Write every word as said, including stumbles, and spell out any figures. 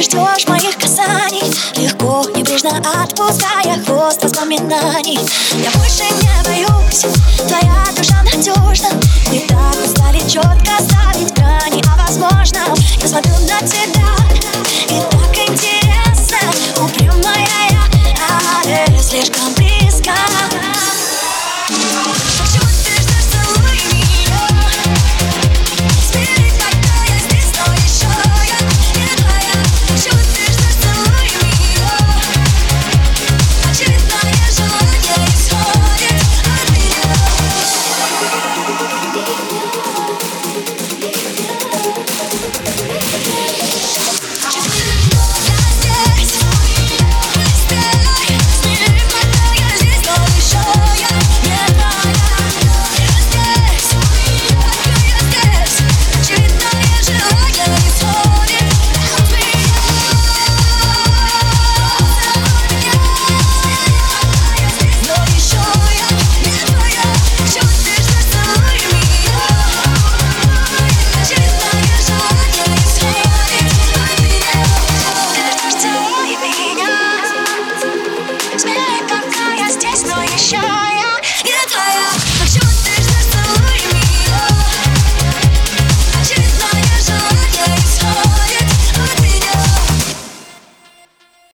не ждешь моих касаний, легко, небрежно отпуская хвост воспоминаний. Я больше не боюсь, твоя душа надежна. Мы так устали четко ставить грани, а возможно, я смотрю на тебя и так интересно.